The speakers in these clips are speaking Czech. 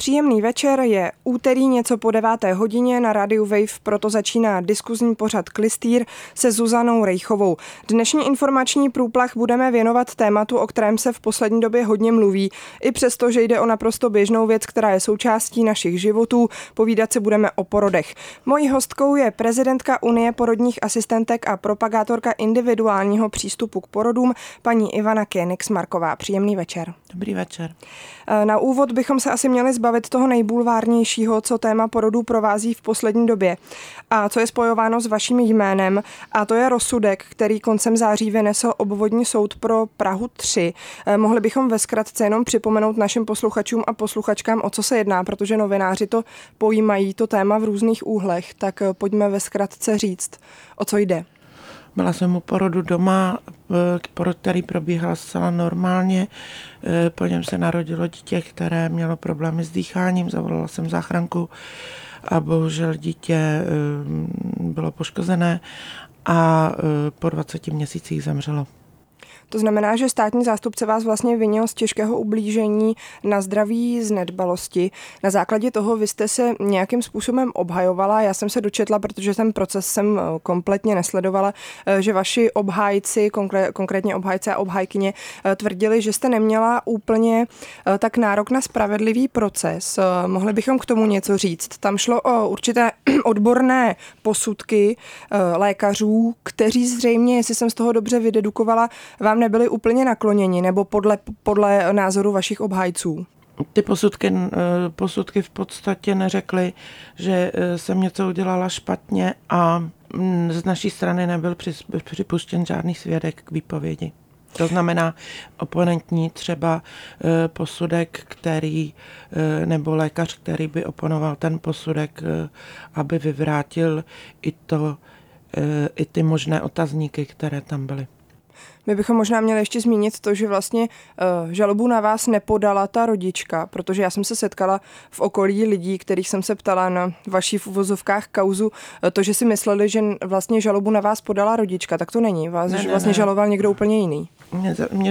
Příjemný večer, je úterý něco po 9:00 na rádiu Wave, proto začíná diskuzní pořad Klystýr se Zuzanou Rejchovou. Dnešní informační průplach budeme věnovat tématu, o kterém se v poslední době hodně mluví. I přesto, že jde o naprosto běžnou věc, která je součástí našich životů, povídat si budeme o porodech. Mojí hostkou je prezidentka Unie porodních asistentek a propagátorka individuálního přístupu k porodům, paní Ivana Koenigs-Marková. Příjemný večer. Dobrý večer. Na úvod bychom se asi měli zbavit toho nejbulvárnějšího, co téma porodů provází v poslední době a co je spojováno s vaším jménem, a to je rozsudek, který koncem září vynesl obvodní soud pro Prahu 3. Mohli bychom ve zkratce jenom připomenout našim posluchačům a posluchačkám, o co se jedná, protože novináři to pojímají, to téma v různých úhlech, tak pojďme ve zkratce říct, o co jde. Byla jsem u porodu doma, porod, který probíhal zcela normálně. Po něm se narodilo dítě, které mělo problémy s dýcháním, zavolala jsem záchranku a bohužel dítě bylo poškozené a po 20 měsících zemřelo. To znamená, že státní zástupce vás vlastně vinil z těžkého ublížení na zdraví z nedbalosti. Na základě toho vy jste se nějakým způsobem obhajovala. Já jsem se dočetla, protože ten proces jsem kompletně nesledovala, že vaši obhájci, konkrétně obhájce a obhájkyně, tvrdili, že jste neměla úplně tak nárok na spravedlivý proces. Mohli bychom k tomu něco říct. Tam šlo o určité odborné posudky lékařů, kteří zřejmě, jestli jsem z toho dobře vydedukovala, vám nebyli úplně nakloněni, nebo podle názoru vašich obhájců? Ty posudky v podstatě neřekly, že jsem něco udělala špatně a z naší strany nebyl připuštěn žádný svědek k výpovědi. To znamená oponentní třeba posudek, který, nebo lékař, který by oponoval ten posudek, aby vyvrátil i ty možné otazníky, které tam byly. My bychom možná měli ještě zmínit to, že vlastně žalobu na vás nepodala ta rodička, protože já jsem se setkala v okolí lidí, kterých jsem se ptala na vaší v uvozovkách kauzu, to, že si mysleli, že vlastně žalobu na vás podala rodička, tak to není. Vás vlastně žaloval někdo úplně jiný. Mě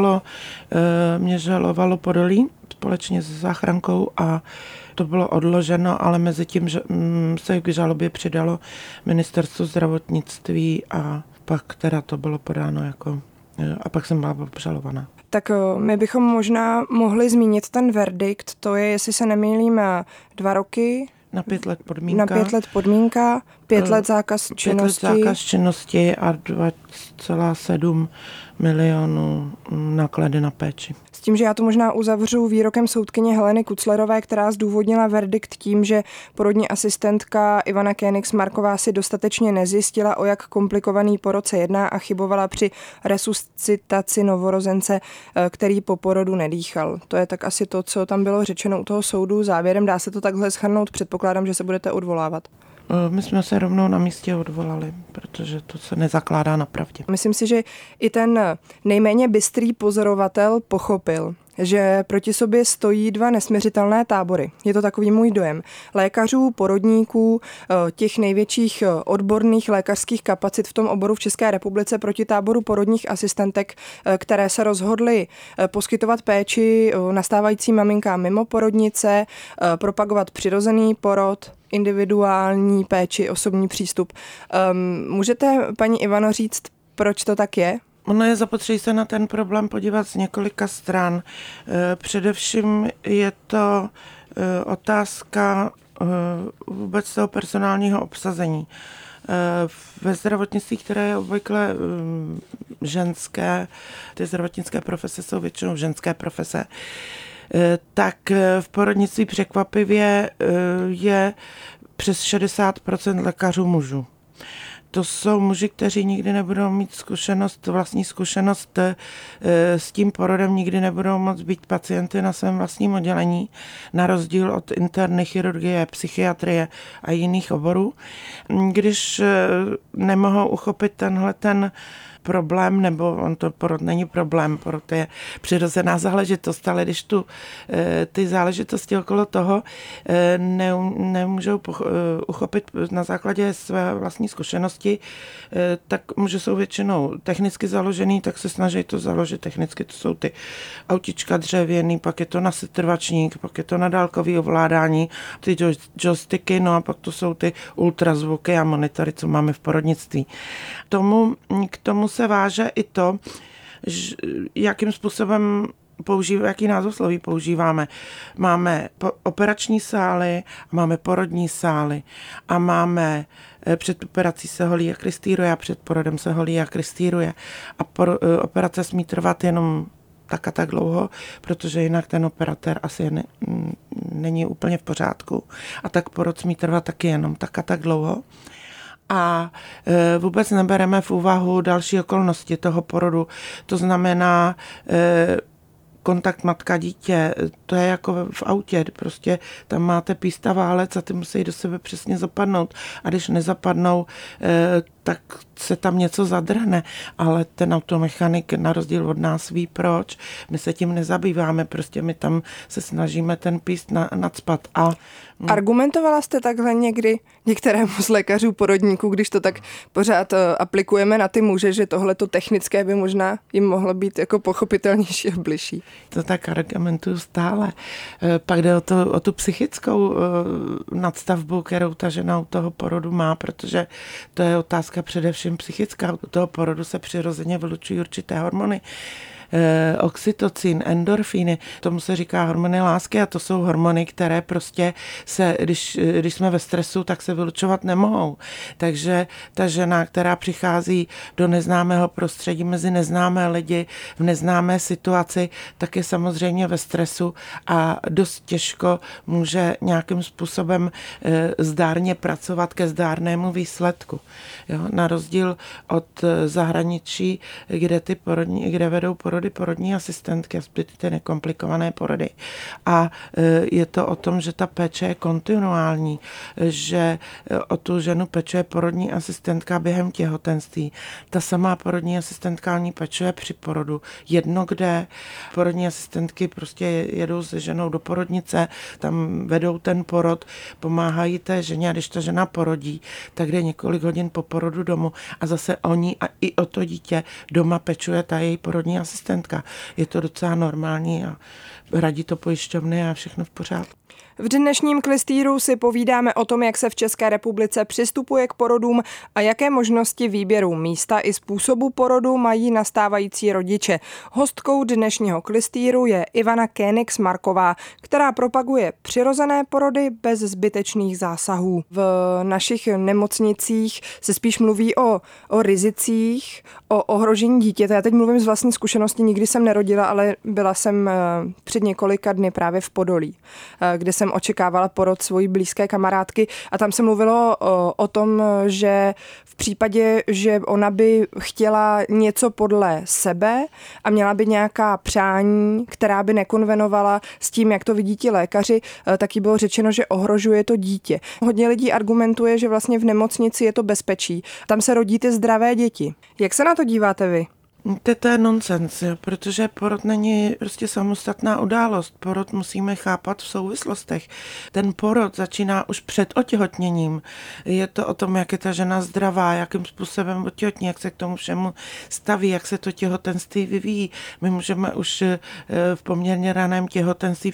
žalovalo Podolí společně s záchrankou a to bylo odloženo, ale mezi tím se k žalobě přidalo Ministerstvo zdravotnictví a pak teda to bylo podáno a pak jsem byla obžalovaná. Tak my bychom možná mohli zmínit ten verdikt, to je, jestli se nemýlím, 2 roky. Na 5 let podmínka. Na 5 let podmínka, 5 let zákaz činnosti. 5 let zákaz činnosti a 2,7 milionů náklady na péči. S tím, že já to možná uzavřu výrokem soudkyně Heleny Kuclerové, která zdůvodnila verdikt tím, že porodní asistentka Ivana Koenigs-Marková si dostatečně nezjistila, o jak komplikovaný porod se jedná a chybovala při resuscitaci novorozence, který po porodu nedýchal. To je tak asi to, co tam bylo řečeno u toho soudu. Závěrem dá se to takhle shrnout, předpokládám, že se budete odvolávat. My jsme se rovnou na místě odvolali, protože to se nezakládá na pravdě. Myslím si, že i ten nejméně bystrý pozorovatel pochopil, že proti sobě stojí 2 nesmiřitelné tábory. Je to takový můj dojem. Lékařů, porodníků, těch největších odborných lékařských kapacit v tom oboru v České republice proti táboru porodních asistentek, které se rozhodly poskytovat péči nastávajícím maminkám mimo porodnice, propagovat přirozený porod, individuální péči, osobní přístup. Můžete, paní Ivano, říct, proč to tak je? Ono je zapotřebí se na ten problém podívat z několika stran. Především je to otázka vůbec toho personálního obsazení. Ve zdravotnictví, které je obvykle ženské, ty zdravotnické profese jsou většinou ženské profese, tak v porodnictví překvapivě je přes 60% lékařů mužů. To jsou muži, kteří nikdy nebudou mít vlastní zkušenost s tím porodem, nikdy nebudou moct být pacienty na svém vlastním oddělení, na rozdíl od interny chirurgie, psychiatrie a jiných oborů. Když nemohou uchopit ten problém, nebo on to porod není problém, porod je přirozená záležitost, ale když ty záležitosti okolo toho nemůžou uchopit na základě své vlastní zkušenosti, tak jsou většinou technicky založený, tak se snaží to založit technicky. To jsou ty autička dřevěný, pak je to na setrvačník, pak je to na dálkový ovládání, ty joysticky, no a pak to jsou ty ultrazvuky a monitory, co máme v porodnictví. K tomu se váže i to, jakým způsobem jaký názvosloví používáme. Máme operační sály, máme porodní sály a máme před operací se holí a krystýruje a před porodem se holí a krystýruje. A operace smí trvat jenom tak a tak dlouho, protože jinak ten operatér asi není úplně v pořádku. A tak porod smí trvat taky jenom tak a tak dlouho. A vůbec nebereme v úvahu další okolnosti toho porodu. To znamená kontakt matka-dítě, to je jako v autě, prostě tam máte písta válec a ty musí do sebe přesně zapadnout. A když nezapadnou, tak se tam něco zadrhne, ale ten automechanik na rozdíl od nás ví proč. My se tím nezabýváme, prostě my tam se snažíme ten píst nacpat. Argumentovala jste takhle někdy některému z lékařů porodníků, když to tak pořád aplikujeme na ty muže, že tohleto technické by možná jim mohlo být jako pochopitelnější a bližší? To tak argumentuju stále. Pak jde o tu psychickou nadstavbu, kterou ta žena u toho porodu má, protože to je otázka především psychická. U toho porodu se přirozeně vylučují určité hormony. Oxytocin, endorfíny, tomu se říká hormony lásky a to jsou hormony, které prostě když jsme ve stresu, tak se vylučovat nemohou. Takže ta žena, která přichází do neznámého prostředí mezi neznámé lidi v neznámé situaci, tak je samozřejmě ve stresu a dost těžko může nějakým způsobem zdárně pracovat ke zdárnému výsledku. Jo? Na rozdíl od zahraničí, kde vedou porodní asistentky a ty nekomplikované porody. A je to o tom, že ta péče je kontinuální, že o tu ženu pečuje porodní asistentka během těhotenství. Ta samá porodní asistentka o ní pečuje při porodu. Jedno kde. Porodní asistentky prostě jedou se ženou do porodnice, tam vedou ten porod, pomáhají té ženě a když ta žena porodí, tak jde několik hodin po porodu domů a zase o ní a i o to dítě doma pečuje ta její porodní asistentka. Je to docela normální a radí to pojišťovny a všechno v pořádku. V dnešním klistýru si povídáme o tom, jak se v České republice přistupuje k porodům a jaké možnosti výběru místa i způsobu porodu mají nastávající rodiče. Hostkou dnešního klistýru je Ivana Koenigs-Marková, která propaguje přirozené porody bez zbytečných zásahů. V našich nemocnicích se spíš mluví o rizicích, o ohrožení dítěte. Já teď mluvím z vlastní zkušenosti, nikdy jsem nerodila, ale byla jsem před několika dny právě v Podolí, kde jsem očekávala porod svojí blízké kamarádky a tam se mluvilo o tom, že v případě, že ona by chtěla něco podle sebe a měla by nějaká přání, která by nekonvenovala s tím, jak to vidí ti lékaři, tak jí bylo řečeno, že ohrožuje to dítě. Hodně lidí argumentuje, že vlastně v nemocnici je to bezpečí. Tam se rodí ty zdravé děti. Jak se na to díváte vy? To je nonsens, protože porod není prostě samostatná událost. Porod musíme chápat v souvislostech. Ten porod začíná už před otěhotněním. Je to o tom, jak je ta žena zdravá, jakým způsobem otěhotní, jak se k tomu všemu staví, jak se to těhotenství vyvíjí. My můžeme už v poměrně raném těhotenství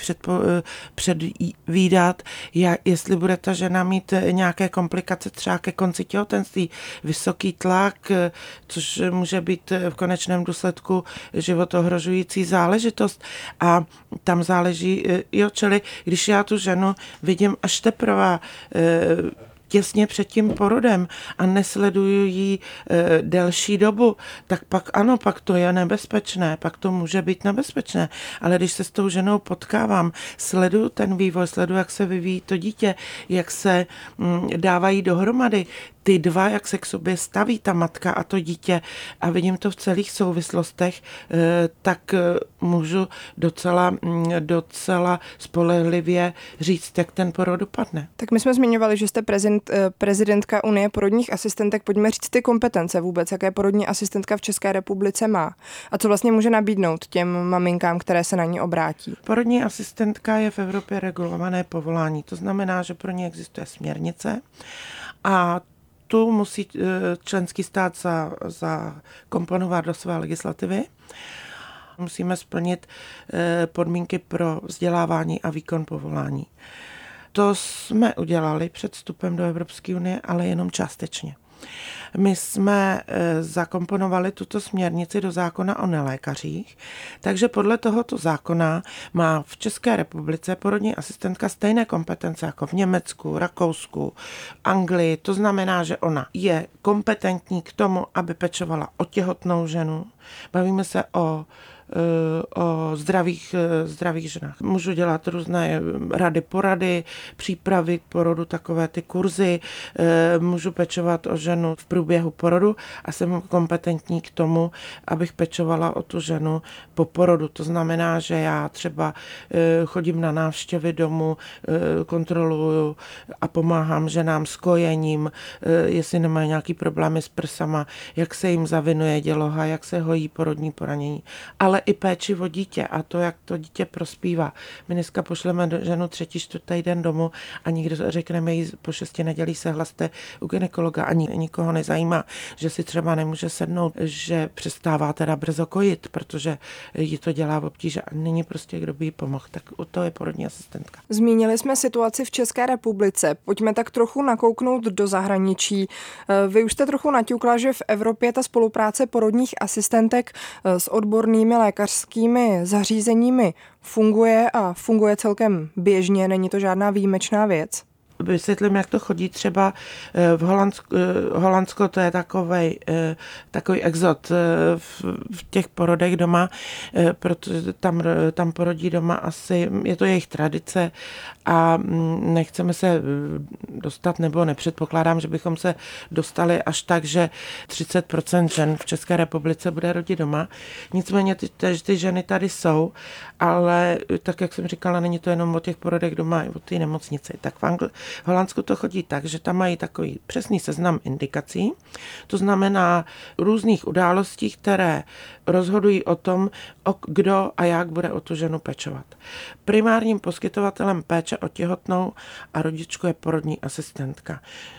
předvídat, jestli bude ta žena mít nějaké komplikace třeba ke konci těhotenství, vysoký tlak, což může být v konečném důsledku životohrožující záležitost a tam záleží, čili když já tu ženu vidím až teprve těsně před tím porodem a nesleduju ji delší dobu, tak pak ano, pak to je nebezpečné, pak to může být nebezpečné. Ale když se s tou ženou potkávám, sleduju ten vývoj, sleduju, jak se vyvíjí to dítě, jak se dávají dohromady ty dva, jak se k sobě staví ta matka a to dítě, a vidím to v celých souvislostech, tak můžu docela spolehlivě říct, jak ten porod dopadne. Tak my jsme zmiňovali, že jste prezidentka Unie porodních asistentek. Pojďme říct ty kompetence vůbec, jaké porodní asistentka v České republice má a co vlastně může nabídnout těm maminkám, které se na ní obrátí. Porodní asistentka je v Evropě regulované povolání. To znamená, že pro ně existuje směrnice a tu musí členský stát zakomponovat do své legislativy. Musíme splnit podmínky pro vzdělávání a výkon povolání. To jsme udělali před vstupem do Evropské unie, ale jenom částečně. My jsme zakomponovali tuto směrnici do zákona o nelékařích, takže podle tohoto zákona má v České republice porodní asistentka stejné kompetence jako v Německu, Rakousku, Anglii. To znamená, že ona je kompetentní k tomu, aby pečovala o těhotnou ženu. Bavíme se o zdravých ženách. Můžu dělat různé porady, přípravy k porodu, takové ty kurzy, můžu pečovat o ženu v průběhu porodu a jsem kompetentní k tomu, abych pečovala o tu ženu po porodu. To znamená, že já třeba chodím na návštěvy domů, kontroluju a pomáhám ženám s kojením, jestli nemají nějaký problémy s prsama, jak se jim zavinuje děloha, jak se hojí porodní poranění, ale i péči o dítě a to, jak to dítě prospívá. My dneska pošleme ženu 3., 4. den domů a někdo řekneme jí po 6 nedělí se hlaste u gynekologa a nikoho nezajímá, že si třeba nemůže sednout, že přestává teda brzo kojit, protože jí to dělá v obtíže a není prostě kdo by jí pomohl. Tak to je porodní asistentka. Zmínili jsme situaci v České republice. Pojďme tak trochu nakouknout do zahraničí. Vy už jste trochu naťukla, že v Evropě ta spolupráce porodních asistentek s odbornými lékařskými zařízeními funguje a funguje celkem běžně, není to žádná výjimečná věc. Vysvětlím, jak to chodí třeba v Holandsko to je takový exot v těch porodech doma, protože tam porodí doma asi, je to jejich tradice a nechceme se dostat, nebo nepředpokládám, že bychom se dostali až tak, že 30% žen v České republice bude rodit doma. Nicméně ty ženy tady jsou, ale tak, jak jsem říkala, není to jenom o těch porodech doma, o té nemocnici. Tak v Holandsku to chodí tak, že tam mají takový přesný seznam indikací, to znamená různých událostí, které rozhodují o tom, kdo a jak bude o tu ženu pečovat. Primárním poskytovatelem péče o těhotnou a rodičku je porodní asistentka.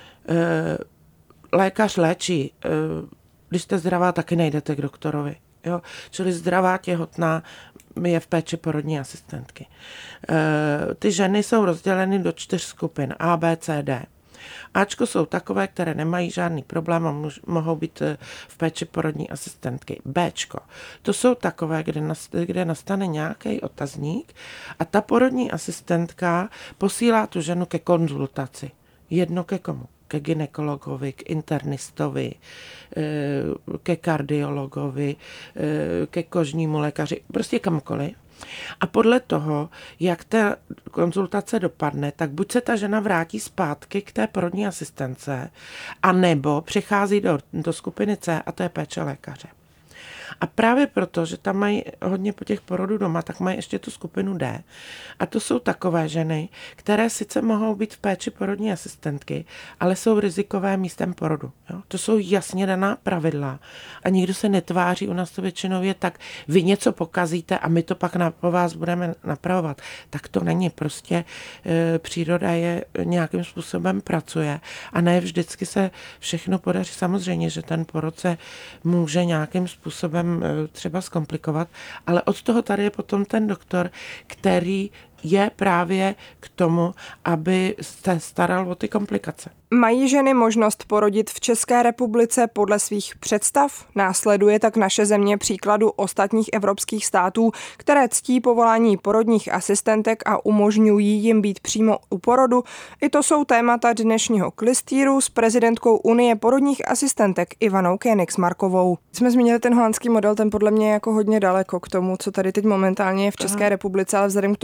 Lékař léčí, když jste zdravá, taky nejdete k doktorovi. Jo? Čili zdravá těhotná je v péči porodní asistentky. Ty ženy jsou rozděleny do 4 skupin A, B, C, D. Ačko jsou takové, které nemají žádný problém a mohou být v péči porodní asistentky. Bčko, to jsou takové, kde nastane nějaký otazník a ta porodní asistentka posílá tu ženu ke konzultaci. Jedno ke komu? Ke gynekologovi, k internistovi, ke kardiologovi, ke kožnímu lékaři, prostě kamkoliv. A podle toho, jak ta konzultace dopadne, tak buď se ta žena vrátí zpátky k té porodní asistence, anebo přechází do skupiny C a to je péče lékaře. A právě proto, že tam mají hodně po těch porodů doma, tak mají ještě tu skupinu D. A to jsou takové ženy, které sice mohou být v péči porodní asistentky, ale jsou rizikové místem porodu. Jo? To jsou jasně daná pravidla. A nikdo se netváří, u nás to většinou je tak, vy něco pokazíte a my to pak po vás budeme napravovat. Tak to není. Prostě příroda je nějakým způsobem pracuje a ne vždycky se všechno podaří. Samozřejmě, že ten porod se může nějakým způsobem třeba zkomplikovat, ale od toho tady je potom ten doktor, který je právě k tomu, aby se staral o ty komplikace. Mají ženy možnost porodit v České republice podle svých představ? Následuje tak naše země příkladu ostatních evropských států, které ctí povolání porodních asistentek a umožňují jim být přímo u porodu? I to jsou témata dnešního klystýru s prezidentkou Unie porodních asistentek Ivanou Koenigsmarkovou. Jsme zmínili ten holandský model, ten podle mě je jako hodně daleko k tomu, co tady teď momentálně je v České republice, ale vzhledem k tomu, že jsem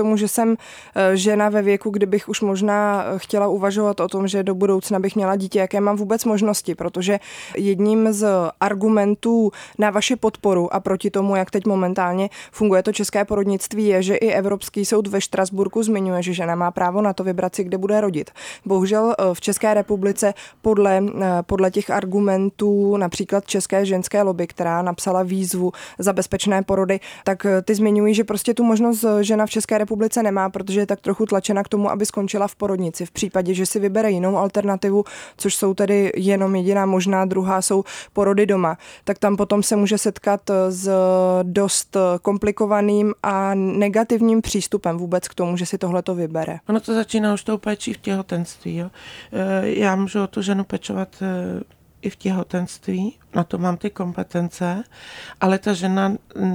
jsem žena ve věku, kdybych už možná chtěla uvažovat o tom, že do budoucna bych měla dítě, jaké mám vůbec možnosti, protože jedním z argumentů na vaši podporu a proti tomu, jak teď momentálně funguje to české porodnictví, je, že i Evropský soud ve Štrasburku zmiňuje, že žena má právo na to vybrat si, kde bude rodit. Bohužel v České republice podle těch argumentů například České ženské lobby, která napsala výzvu za bezpečné porody, tak ty zmiňují, že prostě tu možnost žena v České republice nemá, protože je tak trochu tlačena k tomu, aby skončila v porodnici. V případě, že si vybere jinou alternativu, což jsou tedy jenom jediná možná, druhá jsou porody doma, tak tam potom se může setkat s dost komplikovaným a negativním přístupem vůbec k tomu, že si tohleto vybere. Ono to začíná už tou péčí v těhotenství. Jo? Já můžu o tu ženu pečovat i v těhotenství, na to mám ty kompetence, ale ta žena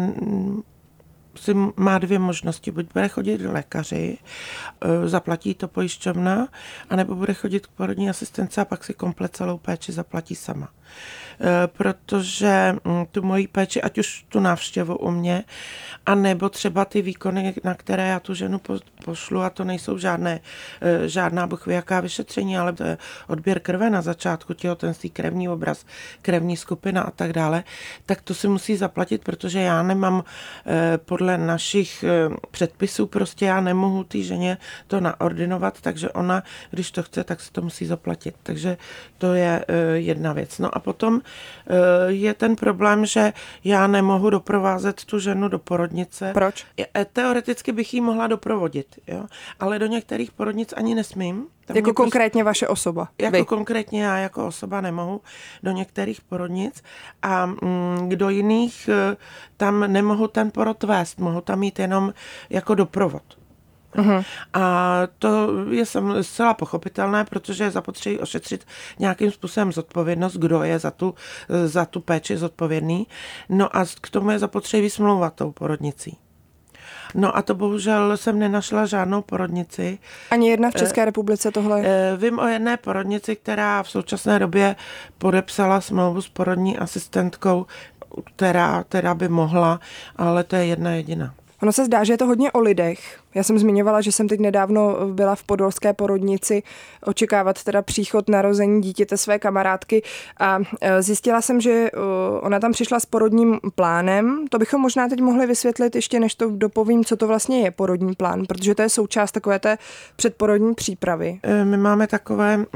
si má dvě možnosti. Buď bude chodit k lékaři, zaplatí to pojišťovna, anebo bude chodit k porodní asistence a pak si komplet celou péči zaplatí sama. Protože tu moji péči, ať už tu návštěvu u mě, anebo třeba ty výkony, na které já tu ženu pošlu, a to nejsou žádná jaká vyšetření, ale to je odběr krve na začátku těhotenství, krevní obraz, krevní skupina a tak dále, tak to si musí zaplatit, protože já nemám podle našich předpisů, prostě já nemohu té ženě to naordinovat, takže ona, když to chce, tak si to musí zaplatit. Takže to je jedna věc. No a potom je ten problém, že já nemohu doprovázet tu ženu do porodnice. Proč? Teoreticky bych ji mohla doprovodit, jo? Ale do některých porodnic ani nesmím. Jako konkrétně vaše osoba? Jako konkrétně já jako osoba nemohu do některých porodnic a do jiných tam nemohu ten porod vést, mohu tam mít jenom jako doprovod. Uhum. A to je zcela pochopitelné, protože je zapotřebí ošetřit nějakým způsobem zodpovědnost, kdo je za tu péči zodpovědný. No a k tomu je zapotřebí smlouvat tou porodnicí. No a to bohužel jsem nenašla žádnou porodnici. Ani jedna v České republice tohle? Vím o jedné porodnici, která v současné době podepsala smlouvu s porodní asistentkou, která by mohla, ale to je jedna jediná. Ono se zdá, že je to hodně o lidech. Já jsem zmiňovala, že jsem teď nedávno byla v podolské porodnici očekávat teda příchod narození dítěte své kamarádky a zjistila jsem, že ona tam přišla s porodním plánem. To bychom možná teď mohli vysvětlit ještě, než to dopovím, co to vlastně je porodní plán, protože to je součást takové té předporodní přípravy. My máme takové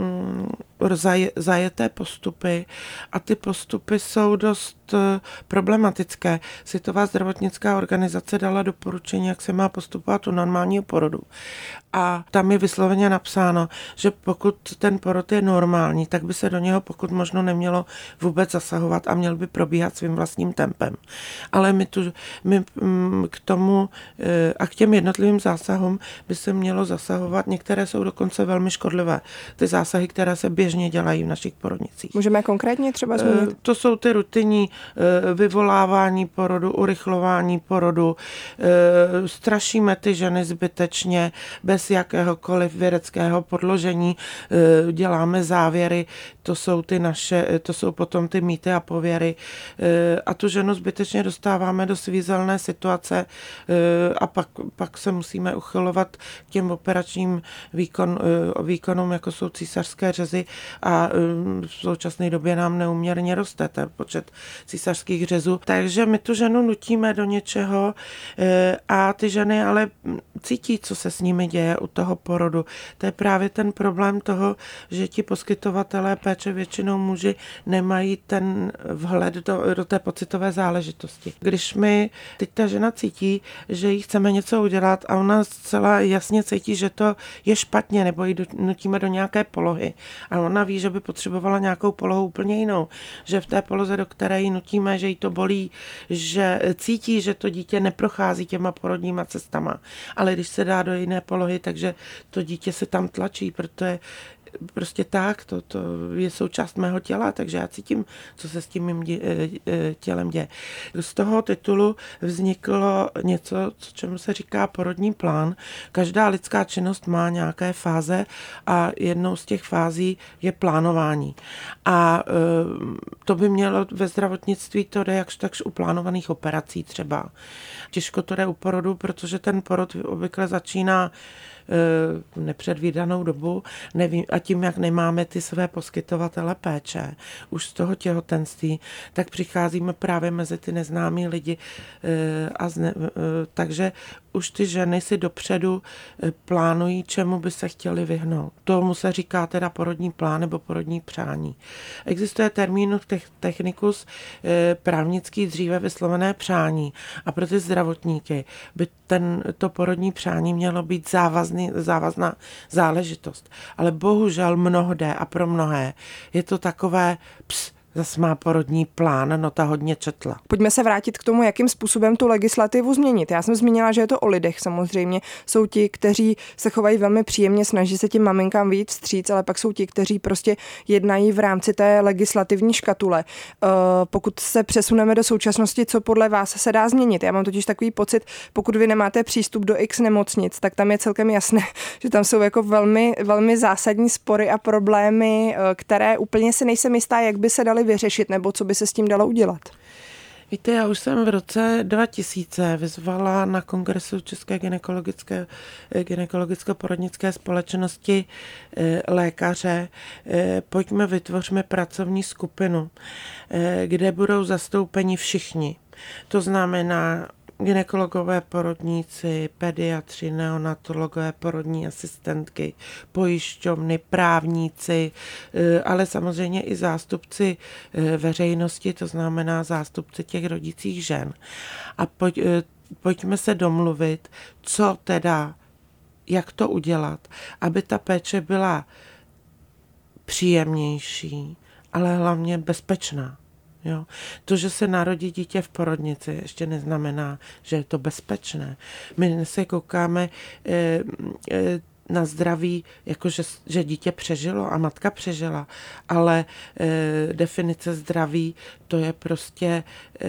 zajeté postupy a ty postupy jsou dost problematické. Světová zdravotnická organizace dala doporučení, jak se má postupovat u normálního porodu. A tam je vysloveně napsáno, že pokud ten porod je normální, tak by se do něho pokud možno nemělo vůbec zasahovat a měl by probíhat svým vlastním tempem. Ale my k tomu a k těm jednotlivým zásahům by se mělo zasahovat. Některé jsou dokonce velmi škodlivé. Ty zásahy, které se běžně dělají v našich porodnicích. Můžeme konkrétně třeba zmínit? To jsou ty rutinní vyvolávání porodu, urychlování porodu. Strašíme ty ženy zbytečně, bez jakéhokoliv vědeckého podložení, děláme závěry, to jsou potom ty mýty a pověry a tu ženu zbytečně dostáváme do svízelné situace a pak se musíme uchylovat k těm operačním výkonům, jako jsou císařské řezy a v současné době nám neúměrně roste ten počet císařských řezů. Takže my tu ženu nutíme do něčeho a ty ženy ale cítí, co se s nimi děje u toho porodu. To je právě ten problém toho, že ti poskytovatelé péče, většinou muži, nemají ten vhled do té pocitové záležitosti. Když teď ta žena cítí, že jí chceme něco udělat a ona zcela jasně cítí, že to je špatně, nebo ji nutíme do nějaké polohy a ona ví, že by potřebovala nějakou polohu úplně jinou, že v té poloze, do které ji nutíme, že jí to bolí, že cítí, že to dítě neprochází těma porodníma cestama, ale když se dá do jiné polohy, takže to dítě se tam tlačí, protože prostě tak, to je součást mého těla, takže já cítím, co se s tím mým tělem děje. Z toho titulu vzniklo něco, čemu se říká porodní plán. Každá lidská činnost má nějaké fáze a jednou z těch fází je plánování. A to by mělo ve zdravotnictví, to jde jakž takž u plánovaných operací třeba. Těžko to jde u porodu, protože ten porod obvykle začíná nepředvídanou dobu, nevím, a tím, jak nemáme ty své poskytovatele péče už z toho těhotenství, tak přicházíme právě mezi ty neznámí lidi takže už ty ženy si dopředu plánují, čemu by se chtěli vyhnout. Tomu se říká teda porodní plán nebo porodní přání. Existuje terminus technicus právnický dříve vyslovené přání a pro ty zdravotníky by to porodní přání mělo být závazná záležitost. Ale bohužel mnohde a pro mnohé je to takové zase má porodní plán, no ta hodně četla. Pojďme se vrátit k tomu, jakým způsobem tu legislativu změnit. Já jsem zmínila, že je to o lidech samozřejmě. Jsou ti, kteří se chovají velmi příjemně, snaží se tím maminkám vyjít vstříc, ale pak jsou ti, kteří prostě jednají v rámci té legislativní škatule. Pokud se přesuneme do současnosti, co podle vás se dá změnit? Já mám totiž takový pocit, pokud vy nemáte přístup do X nemocnic, tak tam je celkem jasné, že tam jsou jako velmi, velmi zásadní spory a problémy, které úplně si nejsem jistá, jak by se daly vyřešit, nebo co by se s tím dalo udělat? Víte, já už jsem v roce 2000 vyzvala na kongresu České gynekologicko-porodnické společnosti lékaře, pojďme vytvořme pracovní skupinu, kde budou zastoupeni všichni. To znamená gynekologové porodníci, pediatři, neonatologové, porodní asistentky, pojišťovny, právníci, ale samozřejmě i zástupci veřejnosti, to znamená zástupci těch rodících žen. A pojďme se domluvit, co teda, jak to udělat, aby ta péče byla příjemnější, ale hlavně bezpečná. Jo. To, že se narodí dítě v porodnici, ještě neznamená, že je to bezpečné. My se koukáme na zdraví, jakože že dítě přežilo a matka přežila, ale definice zdraví, to je prostě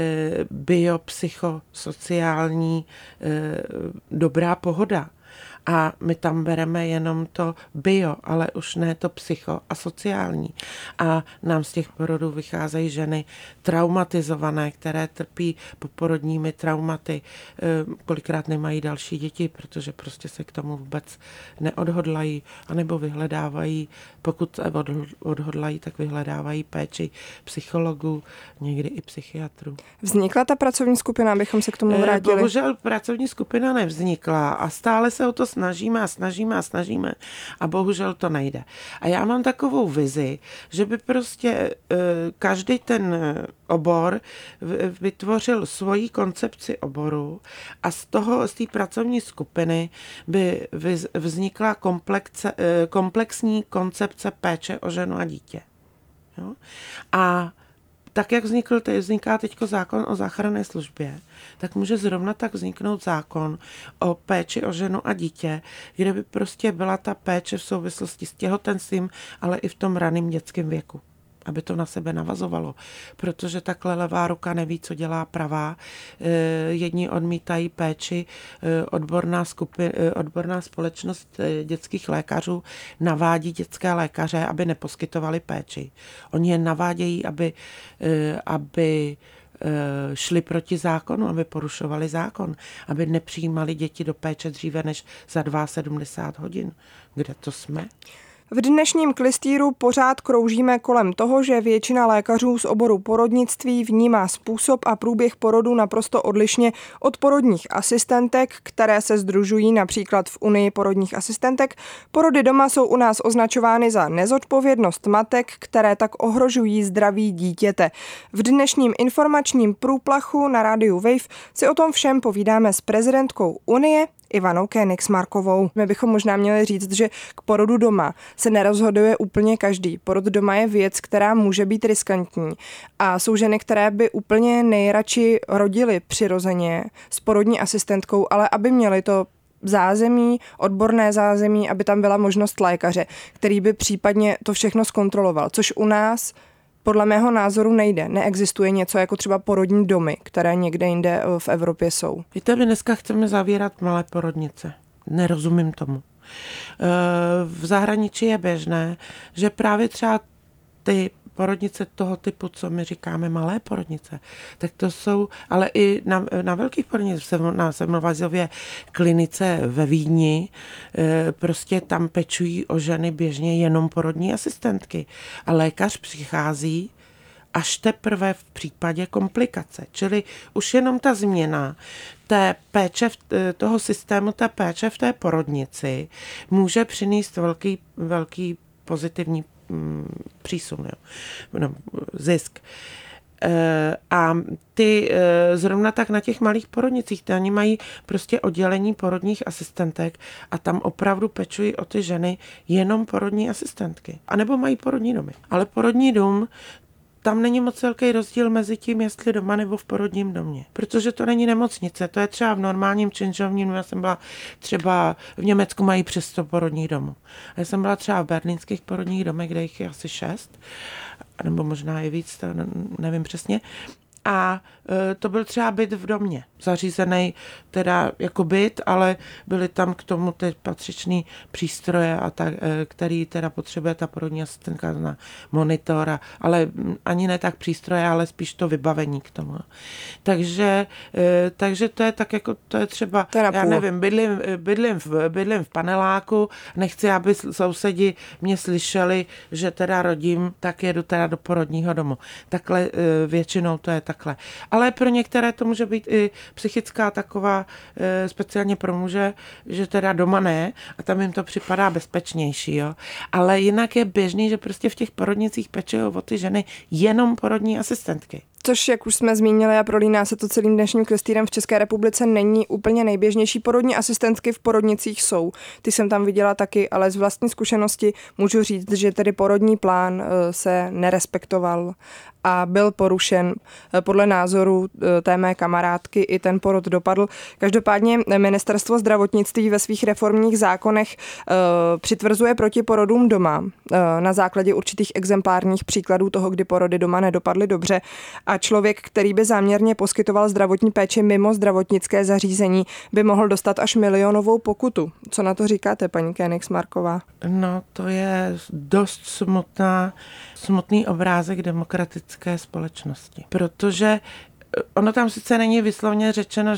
biopsychosociální dobrá pohoda. A my tam bereme jenom to bio, ale už ne to psycho a sociální. A nám z těch porodů vycházejí ženy traumatizované, které trpí poporodními traumaty. Kolikrát nemají další děti, protože prostě se k tomu vůbec neodhodlají, anebo vyhledávají, pokud odhodlají, tak vyhledávají péči psychologů, někdy i psychiatrů. Vznikla ta pracovní skupina, abychom se k tomu vrátili? Bohužel pracovní skupina nevznikla a stále se o to snažíme a bohužel to nejde. A já mám takovou vizi, že by prostě každý ten obor vytvořil svoji koncepci oboru a z té pracovní skupiny by vznikla komplexní koncepce péče o ženu a dítě. Jo? A tak, jak vzniká teď zákon o záchranné službě, tak může zrovna tak vzniknout zákon o péči o ženu a dítě, kde by prostě byla ta péče v souvislosti s těhotenstvím, ale i v tom raném dětském věku, aby to na sebe navazovalo. Protože takhle levá ruka neví, co dělá pravá. Jedni odmítají péči, odborná společnost dětských lékařů navádí dětské lékaře, aby neposkytovali péči. Oni je navádějí, aby šli proti zákonu, aby porušovali zákon, aby nepřijímali děti do péče dříve než za 72 hodin. Kde to jsme? V dnešním klistýru pořád kroužíme kolem toho, že většina lékařů z oboru porodnictví vnímá způsob a průběh porodu naprosto odlišně od porodních asistentek, které se sdružují například v Unii porodních asistentek. Porody doma jsou u nás označovány za nezodpovědnost matek, které tak ohrožují zdraví dítěte. V dnešním informačním průplachu na rádiu Wave si o tom všem povídáme s prezidentkou Unie Ivanou Koenigsmarkovou. My bychom možná měli říct, že k porodu doma se nerozhoduje úplně každý. Porod doma je věc, která může být riskantní. A jsou ženy, které by úplně nejradši rodily přirozeně s porodní asistentkou, ale aby měly to zázemí, odborné zázemí, aby tam byla možnost lékaře, který by případně to všechno zkontroloval, což u nás podle mého názoru nejde. Neexistuje něco jako třeba porodní domy, které někde jinde v Evropě jsou. Víte, my dneska chceme zavírat malé porodnice. Nerozumím tomu. V zahraničí je běžné, že právě třeba ty porodnice toho typu, co my říkáme malé porodnice, tak to jsou, ale i na velkých porodnicích, na Semmelweisově klinice ve Vídni, prostě tam pečují o ženy běžně jenom porodní asistentky. A lékař přichází až teprve v případě komplikace. Čili už jenom ta změna té péče, toho systému té péče v té porodnici může přinést velký pozitivní přísun, zisk. A ty zrovna tak na těch malých porodnicích, oni mají prostě oddělení porodních asistentek a tam opravdu pečují o ty ženy jenom porodní asistentky. A nebo mají porodní domy. Ale porodní dům, tam není moc velký rozdíl mezi tím, jestli doma nebo v porodním domě. Protože to není nemocnice, to je třeba v normálním činžovním, já jsem byla třeba, v Německu mají přes 100 porodních domů. Já jsem byla třeba v berlínských porodních domech, kde jich je asi 6, nebo možná i víc, to nevím přesně. A to byl třeba byt v domě, zařízený teda jako byt, ale byly tam k tomu ty patřičný přístroje, který teda potřebuje ta porodní asistentka na monitor, ale ani ne tak přístroje, ale spíš to vybavení k tomu. Takže to je tak jako, to je třeba, já nevím, bydlím v paneláku, nechci, aby sousedi mě slyšeli, že teda rodím, tak jedu teda do porodního domu. Takhle většinou to je takhle. Ale pro některé to může být i psychická taková, speciálně pro muže, že teda doma ne a tam jim to připadá bezpečnější. Jo. Ale jinak je běžný, že prostě v těch porodnicích pečují o ty ženy jenom porodní asistentky. Což, jak už jsme zmínili a prolíná se to celým dnešním klystýrem, v České republice není úplně nejběžnější. Porodní asistentky v porodnicích jsou. Ty jsem tam viděla taky, ale z vlastní zkušenosti můžu říct, že tedy porodní plán se nerespektoval a byl porušen. Podle názoru té mé kamarádky i ten porod dopadl. Každopádně ministerstvo zdravotnictví ve svých reformních zákonech přitvrzuje proti porodům doma na základě určitých exemplárních příkladů toho, kdy porody doma nedopadly dobře a člověk, který by záměrně poskytoval zdravotní péči mimo zdravotnické zařízení, by mohl dostat až milionovou pokutu. Co na to říkáte, paní Koenigsmarková? No, to je dost smutný obrázek demokratické společnosti, protože ono tam sice není vyslovně řečeno,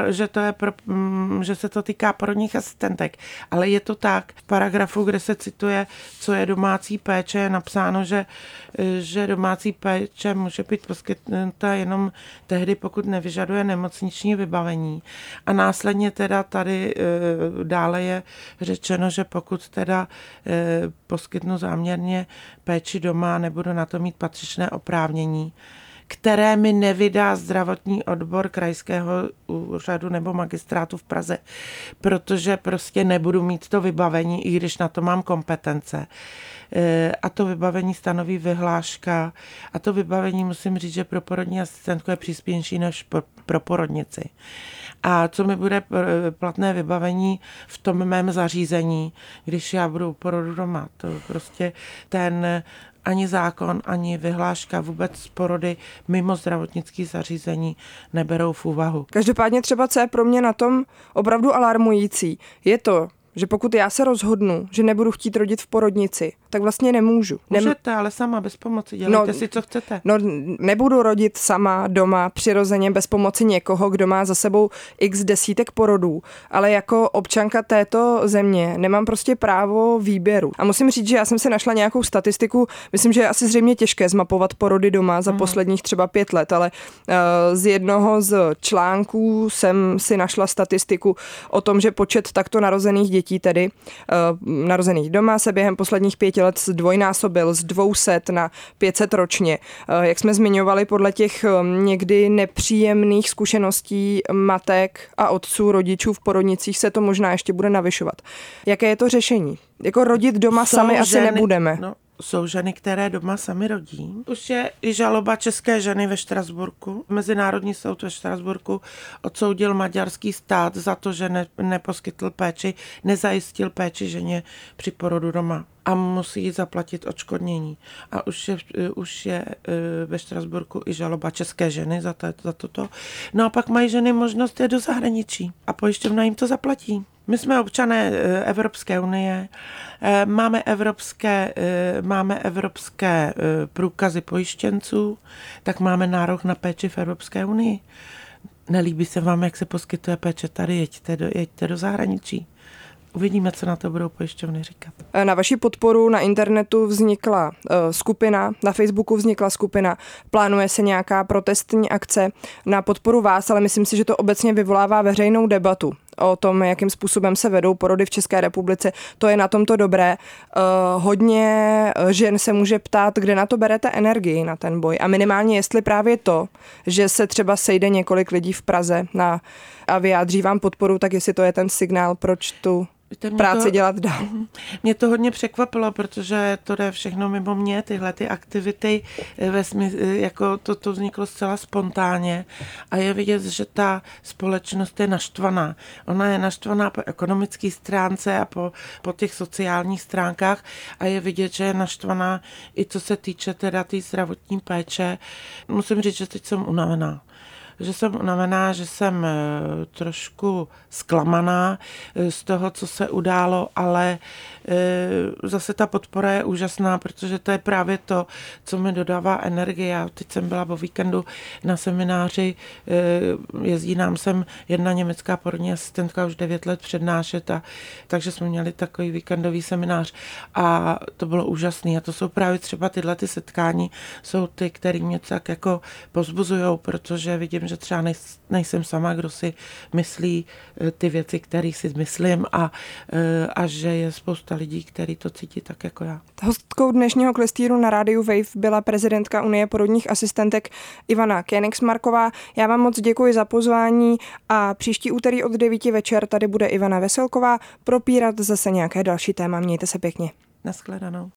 že se to týká porodních asistentek, ale je to tak. V paragrafu, kde se cituje, co je domácí péče, je napsáno, že domácí péče může být poskytnuta jenom tehdy, pokud nevyžaduje nemocniční vybavení. A následně teda tady dále je řečeno, že pokud teda poskytnu záměrně péči doma, nebudu na to mít patřičné oprávnění, které mi nevydá zdravotní odbor krajského úřadu nebo magistrátu v Praze, protože prostě nebudu mít to vybavení, i když na to mám kompetence. A to vybavení stanoví vyhláška a to vybavení musím říct, že pro porodní asistentku je přísnější než pro porodnici. A co mi bude platné vybavení v tom mém zařízení, když já budu u porodu doma? To prostě ani zákon, ani vyhláška vůbec porody mimo zdravotnické zařízení neberou v úvahu. Každopádně třeba, co je pro mě na tom opravdu alarmující, je to, že pokud já se rozhodnu, že nebudu chtít rodit v porodnici, tak vlastně nemůžu. Můžete, ale sama bez pomoci, dělejte si, co chcete. No, nebudu rodit sama doma přirozeně bez pomoci někoho, kdo má za sebou x desítek porodů, ale jako občanka této země nemám prostě právo výběru. A musím říct, že já jsem si našla nějakou statistiku, myslím, že je asi zřejmě těžké zmapovat porody doma za posledních třeba 5 let, ale z jednoho z článků jsem si našla statistiku o tom, že počet takto narozených dětí, tedy narozených doma, se během posledních 5 let zdvojnásobil z 200 na 500 ročně. Jak jsme zmiňovali, podle těch někdy nepříjemných zkušeností matek a otců, rodičů v porodnicích se to možná ještě bude navyšovat. Jaké je to řešení? Jako rodit doma sami asi nebudeme. No, jsou ženy, které doma sami rodí. Už je i žaloba české ženy ve Štrasburku. Mezinárodní soud ve Štrasburku odsoudil maďarský stát za to, že neposkytl péči, nezajistil péči ženě při porodu doma. A musí jí zaplatit odškodnění. A už je ve Štrasburku i žaloba české ženy za toto. No a pak mají ženy možnost jít do zahraničí a pojišťovna jim to zaplatí. My jsme občané Evropské unie, máme evropské průkazy pojištěnců, tak máme nárok na péči v Evropské unii. Nelíbí se vám, jak se poskytuje péče tady, jeďte do zahraničí. Uvidíme, co na to budou pojišťovny říkat. Na vaši podporu na internetu vznikla skupina, na Facebooku vznikla skupina, plánuje se nějaká protestní akce na podporu vás, ale myslím si, že to obecně vyvolává veřejnou debatu o tom, jakým způsobem se vedou porody v České republice. To je na tomto dobré. Hodně žen se může ptát, kde na to berete energii, na ten boj. A minimálně jestli právě to, že se třeba sejde několik lidí v Praze a vyjádří vám podporu, tak jestli to je ten signál, proč tu práci dělat dál. Mě to hodně překvapilo, protože to jde všechno mimo mě, tyhle ty aktivity, jako to vzniklo zcela spontánně a je vidět, že ta společnost je naštvaná. Ona je naštvaná po ekonomické stránce a po těch sociálních stránkách a je vidět, že je naštvaná i co se týče teda té zdravotní péče. Musím říct, že teď jsem unavená. Že jsem trošku zklamaná z toho, co se událo, ale zase ta podpora je úžasná, protože to je právě to, co mi dodává energie. Já teď jsem byla o víkendu na semináři, jezdí nám sem jedna německá porodní asistentka už 9 let přednášet, takže jsme měli takový víkendový seminář a to bylo úžasné. A to jsou právě třeba tyhle ty setkání, jsou ty, které mě tak jako povzbuzujou, protože vidím, že třeba nejsem sama, kdo si myslí ty věci, které si myslím a že je spousta lidí, kteří to cítí tak jako já. Hostkou dnešního klystýru na rádiu Wave byla prezidentka Unie porodních asistentek Ivana Koenigsmarková. Já vám moc děkuji za pozvání a příští úterý od 9 večer tady bude Ivana Veselková propírat zase nějaké další téma. Mějte se pěkně. Nashledanou.